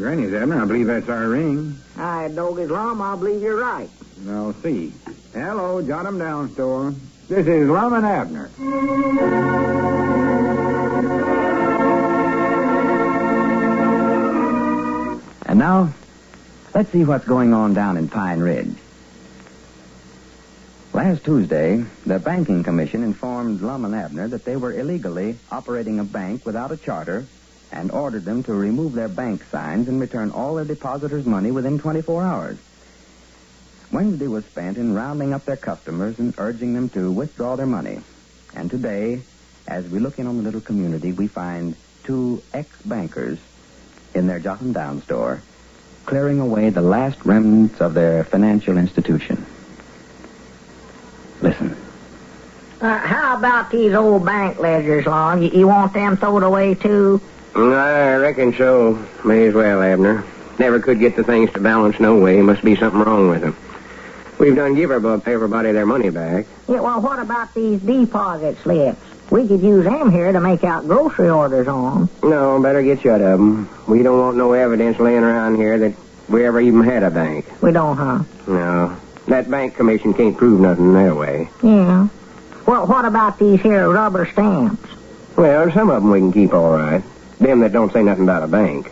Granny's, Abner. I believe that's our ring. I dog Lum, I believe you're right. Now, see. Hello, jot 'em down, store. This is Lum and Abner. And now, let's see what's going on down in Pine Ridge. Last Tuesday, the Banking Commission informed Lum and Abner that they were illegally operating a bank without a charter and ordered them to remove their bank signs and return all their depositors' money within 24 hours. Wednesday was spent in rounding up their customers and urging them to withdraw their money. And today, as we look in on the little community, we find two ex-bankers in their Jot 'em Down store, clearing away the last remnants of their financial institution. Listen. How about these old bank ledgers, Lum? You want them thrown away, too? I reckon so. May as well, Abner. Never could get the things to balance no way. Must be something wrong with them. We've done give everybody their money back. Yeah, well, what about these deposit slips? We could use them here to make out grocery orders on. No, better get shut of them. We don't want no evidence laying around here that we ever even had a bank. We don't, huh? No. That bank commission can't prove nothing that way. Yeah. Well, what about these here rubber stamps? Well, some of them we can keep all right. Them that don't say nothing about a bank.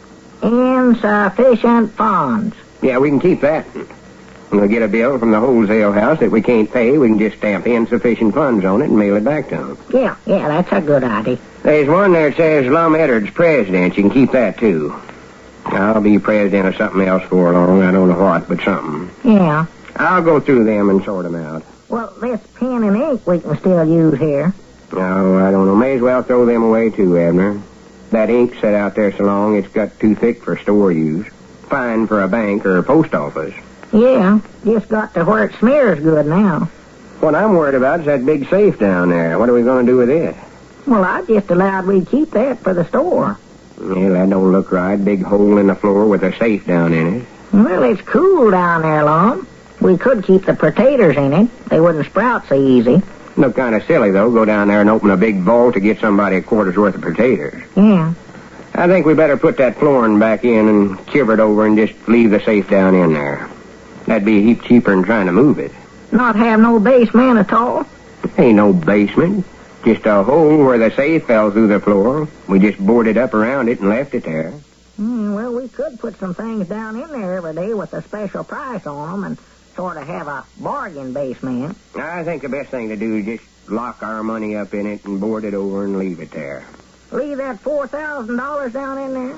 Insufficient funds. Yeah, we can keep that. When we get a bill from the wholesale house that we can't pay, we can just stamp insufficient funds on it and mail it back to them. Yeah, that's a good idea. There's one there that says Lum Eddard's president. You can keep that, too. I'll be president of something else for long. I don't know what, but something. Yeah. I'll go through them and sort them out. Well, this pen and ink we can still use here. No, I don't know. May as well throw them away, too, Abner. That ink sat out there so long it's got too thick for store use. Fine for a bank or a post office. Yeah, just got to where it smears good now. What I'm worried about is that big safe down there. What are we going to do with it? Well, I just allowed we'd keep that for the store. Well, that don't look right. Big hole in the floor with a safe down in it. Well, it's cool down there, Lum. We could keep the potatoes in it. They wouldn't sprout so easy. Look kind of silly, though. Go down there and open a big vault to get somebody a quarter's worth of potatoes. Yeah. I think we better put that flooring back in and cover it over and just leave the safe down in there. That'd be a heap cheaper than trying to move it. Not have no basement at all? Ain't no basement. Just a hole where the safe fell through the floor. We just boarded up around it and left it there. Well, we could put some things down in there every day with a special price on them and sort of have a bargain basement. I think the best thing to do is just lock our money up in it and board it over and leave it there. Leave that $4,000 down in there?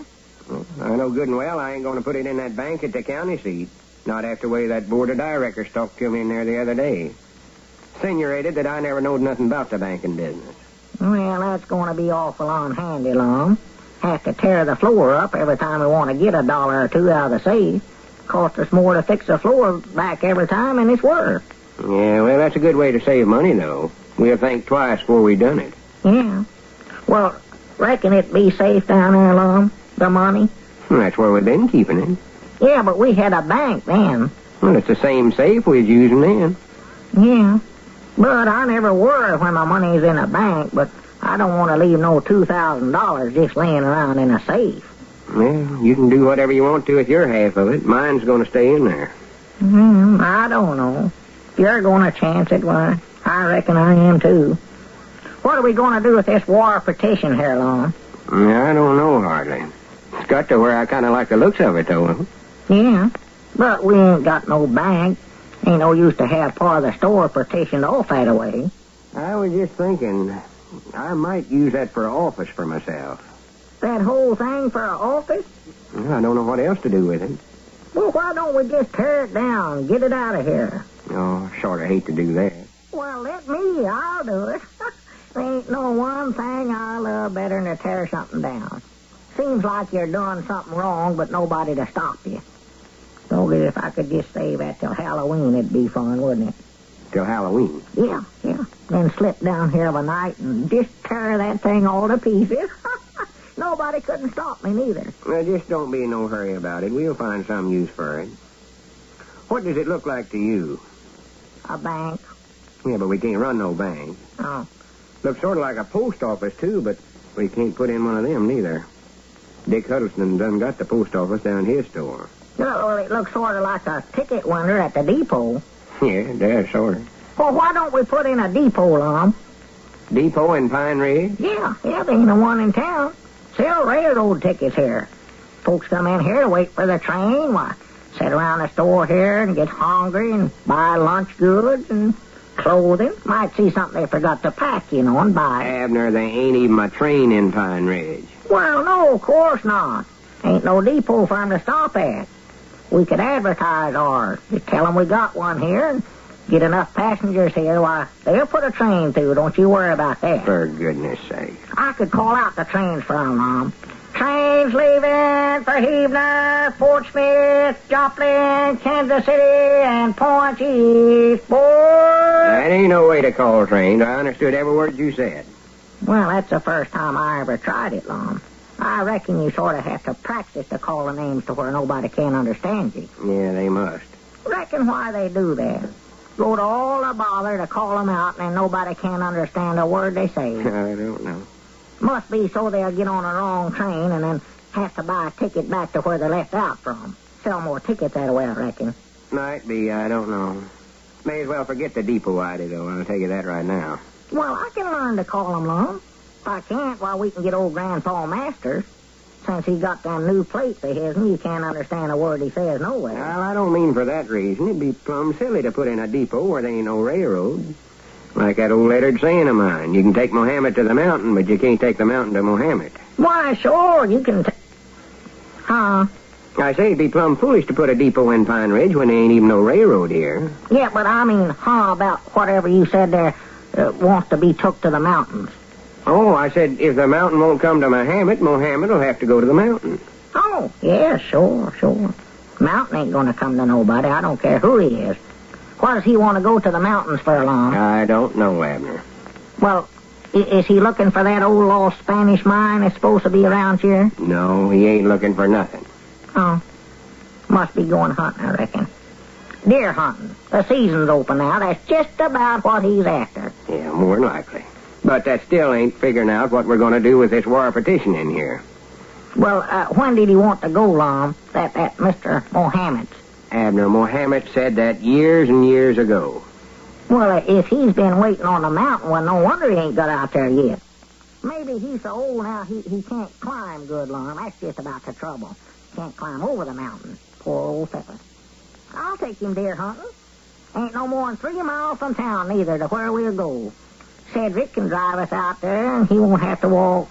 I know good and well I ain't going to put it in that bank at the county seat. Not after the way that board of directors talked to me in there the other day. Insinuated that I never knowed nothing about the banking business. Well, that's going to be awful unhandy, Lum. Have to tear the floor up every time we want to get $1 or $2 out of the safe. Cost us more to fix the floor back every time than it's worth. Yeah, well, that's a good way to save money, though. We'll think twice before we done it. Yeah. Well, reckon it'd be safe down there, Lum, the money? That's where we've been keeping it. Yeah, but we had a bank then. Well, it's the same safe we was using then. Yeah. But I never worry when my money's in a bank, but I don't want to leave no $2,000 just laying around in a safe. Well, you can do whatever you want to with your half of it. Mine's going to stay in there. I don't know. If you're going to chance it, why, I reckon I am, too. What are we going to do with this war petition here, Lum? I don't know, hardly. It's got to where I kind of like the looks of it, though. Yeah, but we ain't got no bank. Ain't no use to have part of the store petitioned off that way. I was just thinking, I might use that for an office for myself. That whole thing for an office? Well, I don't know what else to do with it. Well, why don't we just tear it down and get it out of here? Oh, sort of hate to do that. Well, let me. I'll do it. There ain't no one thing I love better than to tear something down. Seems like you're doing something wrong, but nobody to stop you. So if I could just save that till Halloween, it'd be fun, wouldn't it? Till Halloween? Yeah. Then slip down here of a night and just tear that thing all to pieces. Nobody couldn't stop me, neither. Well, just don't be in no hurry about it. We'll find some use for it. What does it look like to you? A bank. Yeah, but we can't run no bank. Oh. Looks sort of like a post office, too, but we can't put in one of them, neither. Dick Huddleston done got the post office down his store. Well, it looks sort of like a ticket window at the depot. Yeah, it does, sort of. Well, why don't we put in a depot, Lum? Depot in Pine Ridge? Yeah, there ain't no one in town. Sell railroad tickets here. Folks come in here to wait for the train. Why, sit around the store here and get hungry and buy lunch goods and clothing. Might see something they forgot to pack, and buy it. Abner, there ain't even a train in Pine Ridge. Well, no, of course not. Ain't no depot for 'em to stop at. We could advertise ours. Just tell 'em we got one here and get enough passengers here. Why, they'll put a train through. Don't you worry about that. For goodness sake. I could call out the trains for 'em, Mom. Trains leaving for Heavener, Fort Smith, Joplin, Kansas City, and Point East. Boy! That ain't no way to call trains. I understood every word you said. Well, that's the first time I ever tried it, Lum. I reckon you sort of have to practice to call the names to where nobody can understand you. Yeah, they must. Reckon why they do that. Go to all the bother to call 'em out, and then nobody can understand a word they say. I don't know. Must be so they'll get on a wrong train and then have to buy a ticket back to where they left out from. Sell more tickets that way, I reckon. Might be, I don't know. May as well forget the depot idea, though. I'll tell you that right now. Well, I can learn to call 'em, Lum. If I can't, well, we can get old Grandpa Masters. Since he got them new plates of his, and you can't understand a word he says nowhere. Well, I don't mean for that reason. It'd be plumb silly to put in a depot where there ain't no railroad. Like that old lettered saying of mine. You can take Mohammed to the mountain, but you can't take the mountain to Mohammed. Why, sure, you can Huh? I say it'd be plumb foolish to put a depot in Pine Ridge when there ain't even no railroad here. Yeah, but I mean, about whatever you said there wants to be took to the mountains. Oh, I said if the mountain won't come to Mohammed, Mohammed will have to go to the mountain. Oh, yeah, sure. Mountain ain't gonna come to nobody. I don't care who he is. Why does he want to go to the mountains for long? I don't know, Abner. Well, is he looking for that old lost Spanish mine that's supposed to be around here? No, he ain't looking for nothing. Oh, must be going hunting, I reckon. Deer hunting. The season's open now. That's just about what he's after. Yeah, more than likely. But that still ain't figuring out what we're going to do with this war petition in here. Well, when did he want to go, Lum? That Mr. Mohammed? Abner, Mohammed said that years and years ago. Well, if he's been waiting on the mountain, well, no wonder he ain't got out there yet. Maybe he's so old now he can't climb good, Lum. That's just about the trouble. Can't climb over the mountain. Poor old fella. I'll take him deer hunting. Ain't no more than 3 miles from town, neither, to where we'll go. Cedric can drive us out there, and he won't have to walk,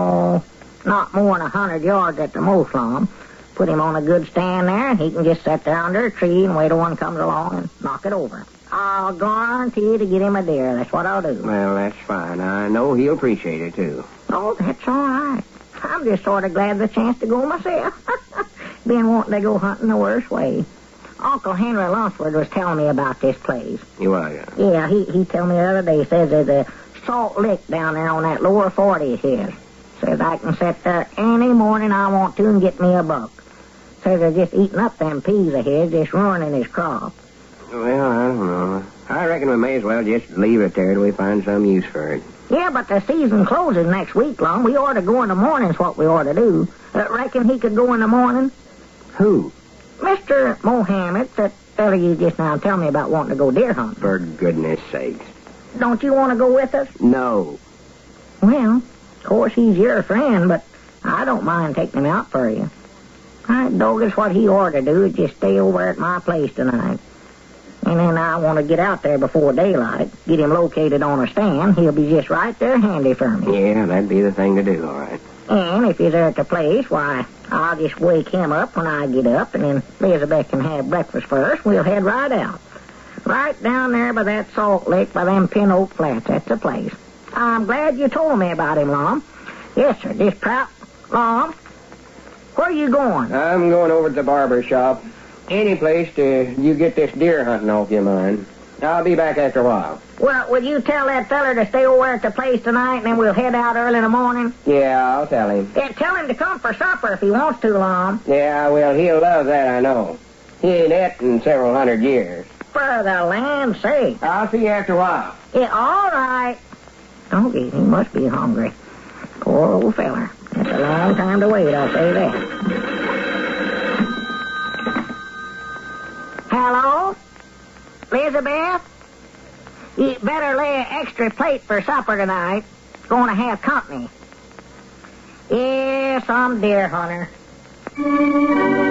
not more than 100 yards at the most, Lum. Put him on a good stand there, and he can just sit there under a tree and wait till one comes along and knock it over. I'll guarantee to get him a deer. That's what I'll do. Well, that's fine. I know he'll appreciate it, too. Oh, that's all right. I'm just sort of glad the chance to go myself. Been wanting to go hunting the worst way. Uncle Henry Lunsford was telling me about this place. You are, yeah. Yeah, he told me the other day, says there's a salt lick down there on that lower 40 of his. Says I can sit there any morning I want to and get me a buck. Says they're just eating up them peas of his, just ruining his crop. Well, I don't know. I reckon we may as well just leave it there till we find some use for it. Yeah, but the season closes next week, Lum. We ought to go in the morning's what we ought to do. Reckon he could go in the morning? Who? Mr. Mohammed, that fella you just now tell me about wanting to go deer hunting. For goodness sakes. Don't you want to go with us? No. Well, of course he's your friend, but I don't mind taking him out for you. I doggone what he ought to do is just stay over at my place tonight. And then I want to get out there before daylight, get him located on a stand. He'll be just right there handy for me. Yeah, that'd be the thing to do, all right. And if he's there at the place, why, I'll just wake him up when I get up, and then Elizabeth can have breakfast first. We'll head right out. Right down there by that salt lick by them Pin Oak Flats. That's the place. I'm glad you told me about him, Lum. Yes, sir. This proud... Lum, where are you going? I'm going over to the barber shop. Any place till you get this deer hunting off your mind. I'll be back after a while. Well, will you tell that feller to stay over at the place tonight, and then we'll head out early in the morning? Yeah, I'll tell him. Yeah, tell him to come for supper if he wants to, Lum. Yeah, well, he'll love that, I know. He ain't et in several hundred years. For the land's sake. I'll see you after a while. Yeah, all right. Oh, he must be hungry. Poor old feller. It's a long time to wait, I'll say that. Hello? Elizabeth? You better lay an extra plate for supper tonight. Going to have company. Yes, I'm deer hunter.